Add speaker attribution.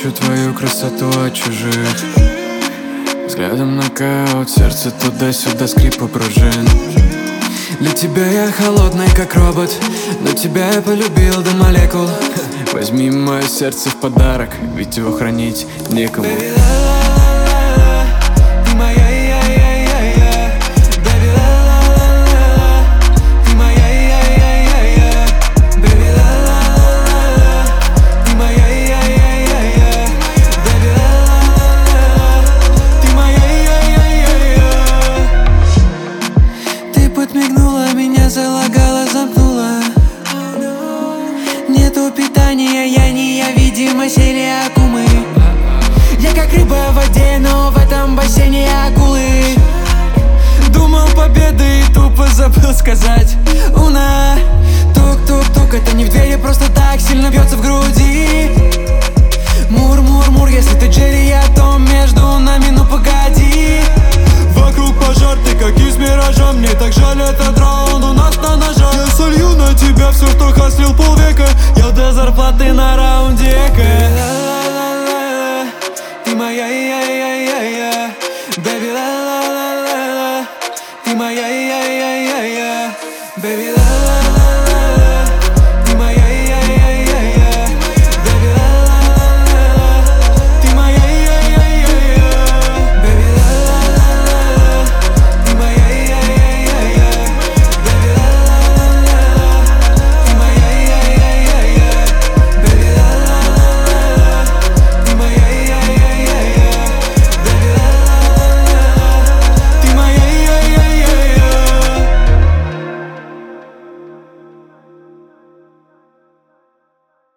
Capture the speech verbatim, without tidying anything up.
Speaker 1: прячу твою красоту от чужих. Взглядом нокаут, сердце туда-сюда, скрипы пружин. Для тебя я холодный, как робот, но тебя я полюбил до молекул. Возьми мое сердце в подарок, ведь его хранить некому.
Speaker 2: Подмигнула, меня залагала, замкнула. Нету питания, я не я, видимо, сели акумы. Я как рыба в воде, но в этом бассейне акулы. Думал победы и тупо забыл сказать.